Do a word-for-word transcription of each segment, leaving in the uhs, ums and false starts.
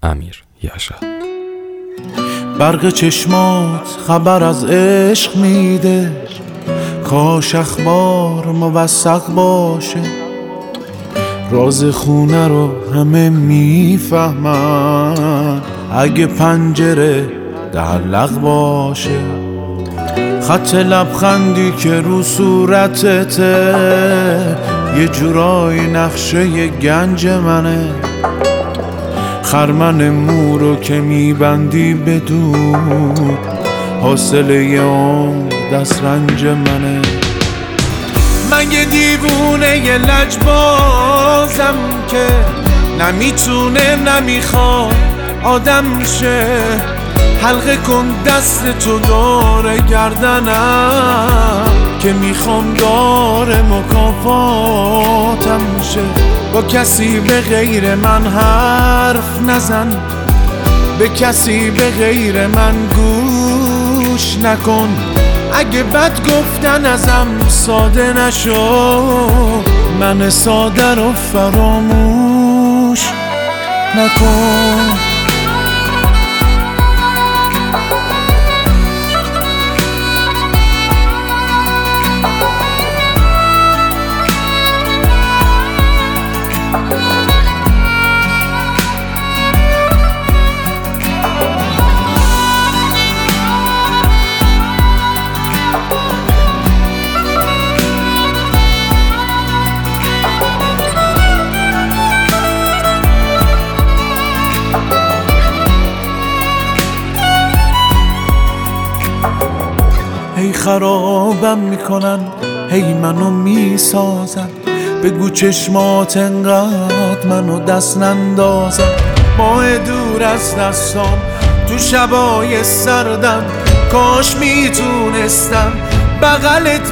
امیر یاشا. برق چشمات خبر از عشق میده، کاش اخبار موثق باشه، راز خونه رو همه میفهمن اگه پنجره تعلق باشه. خط لبخندی که رو صورتته یه جورایی نقشه ی گنج منه، خرمن مورو که میبندی بدون حاصله ی عمر دست رنج منه. من یه دیوونه ی لجبازم که نمیتونه نمیخواد آدم شه، حلقه کن دست تو دور گردنم که میخوام دار مکافاتم شه. با کسی به غیر من حرف نزن، به کسی به غیر من گوش نکن، اگه بد گفتن ازم ساده نشو، من ساده رو فراموش نکن. هی خرابم میکنن، هی منو میسازن، بگو چشمات انقدر منو دست نندازن. ماه دور از دستام تو شبای سردم، کاش میتونستم بغلت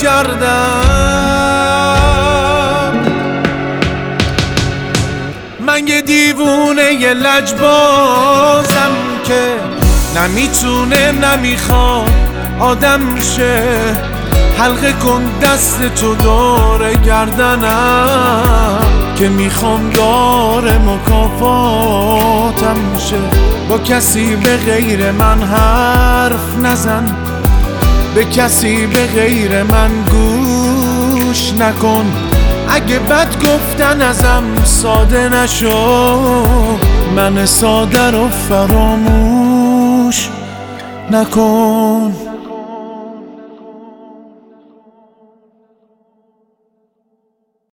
میکردم. من یه دیوونه ی لجبازم که نمیتونه نمیخواد آدم شه، حلقه کن دست تو دور گردنم که میخوام دار مکافاتم شه. با کسی به غیر من حرف نزن، به کسی به غیر من گوش نکن، اگه بد گفتن ازم ساده نشو، من ساده رو فراموش نکن.